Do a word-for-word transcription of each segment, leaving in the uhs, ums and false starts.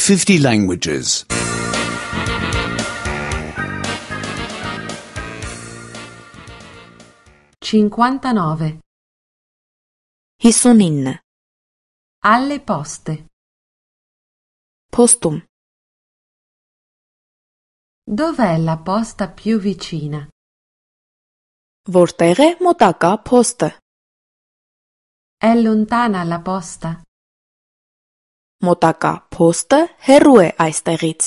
fifty languages. cinquantanove. հիսունինը Alle poste. Postum. Dov'è la posta più vicina? Որտեղ է մոտակա փոստը? È lontana la posta? Մոտակա փոստը հեռու է այստեղից։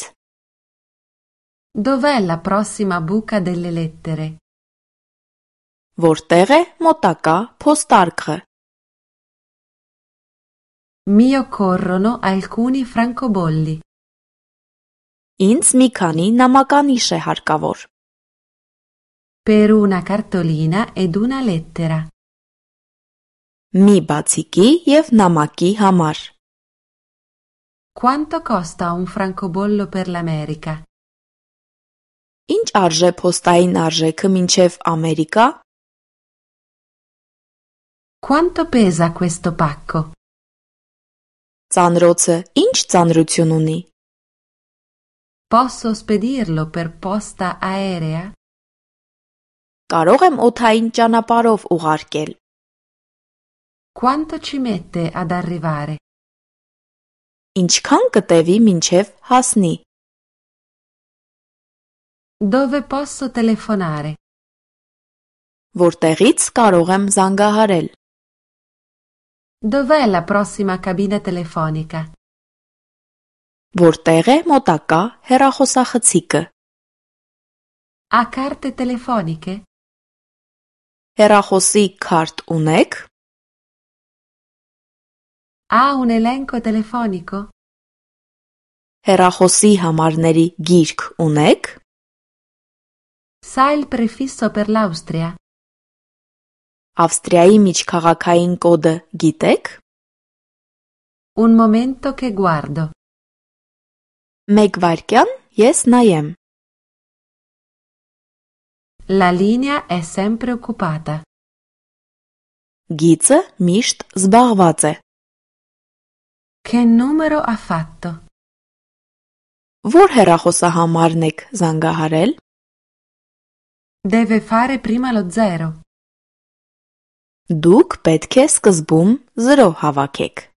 Dov'è la prossima buca delle lettere? Որտեղ է մոտակա փոստարկղը։ Mi occorrono alcuni francobolli. Ինձ մի քանի նամականիշ է հարկավոր։ Per una cartolina ed una lettera. Մի բացիկի և նամակի համար։ Quanto costa un francobollo per l'America? Ինչ արժե փոստային արժեքը մինչև Ամերիկա։ Quanto pesa questo pacco? Ծանրոցը ինչ ծանրություն ունի։ Posso spedirlo per posta aerea? Կարող եմ օդային ճանապարհով ուղարկել։ Quanto ci mette ad arrivare? Ինչքան կտևի մինչև հասնի։ Dove posso telefonare? Որտեղից կարող եմ զանգահարել։ Dov'è la prossima cabina telefonica? Որտեղ է մոտակա հեռախոսախցիկը։ Ha carte telefoniche? Հեռախոսի քարտ ունեք։ Ha un elenco telefonico? Հեռախոսի համարների գիրք ունեք։ Sa il prefisso per l'Austria? Ավստրիայի միջքաղաքային կոդը գիտեք։ Un momento che guardo. Մեկ վայրկյան, ես նայեմ։ La linea è sempre occupata. Գիծը միշտ զբաղված է։ Che numero ha fatto? Որ հեռախոսահամարն եք զանգահարել։ Deve fare prima lo zero. Դուք պետք է սկզբում զրո հավաքեք։